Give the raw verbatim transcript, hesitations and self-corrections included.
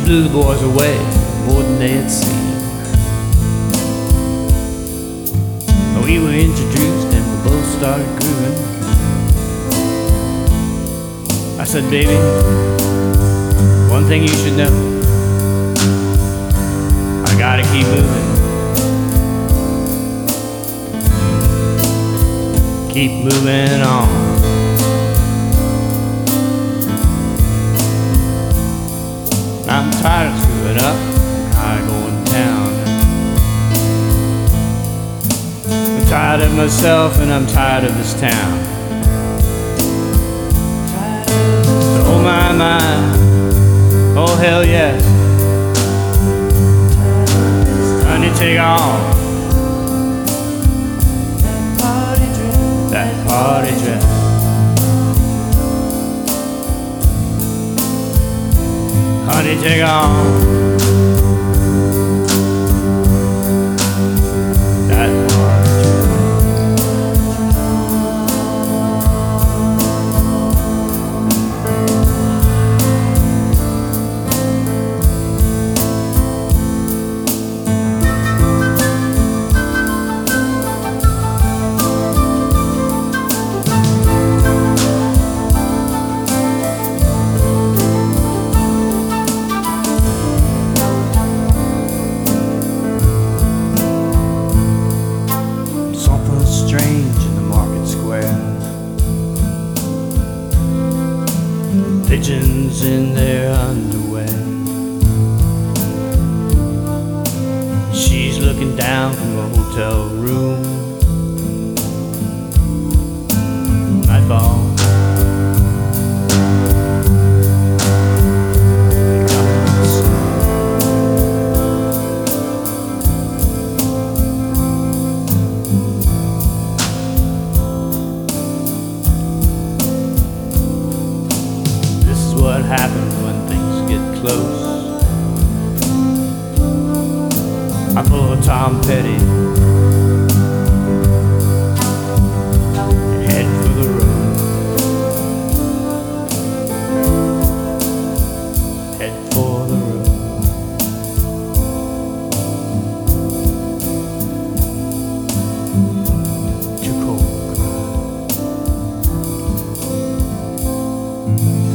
blew the boys away more than they had seen. We were introduced and we both started grooving. I said, baby, one thing you should know, I gotta keep moving. Keep moving on. I'm tired of screwing up, tired of going down. I'm tired of myself and I'm tired of this town. So, oh my, my, oh hell yes. Honey, take off that party dress. Honey, take off that party dress. Pigeons in their underwear. She's looking down from a hotel room. Nightfall. What happens when things get close? I pull a Tom Petty and head for the road. Head for the road. Too cold to cry.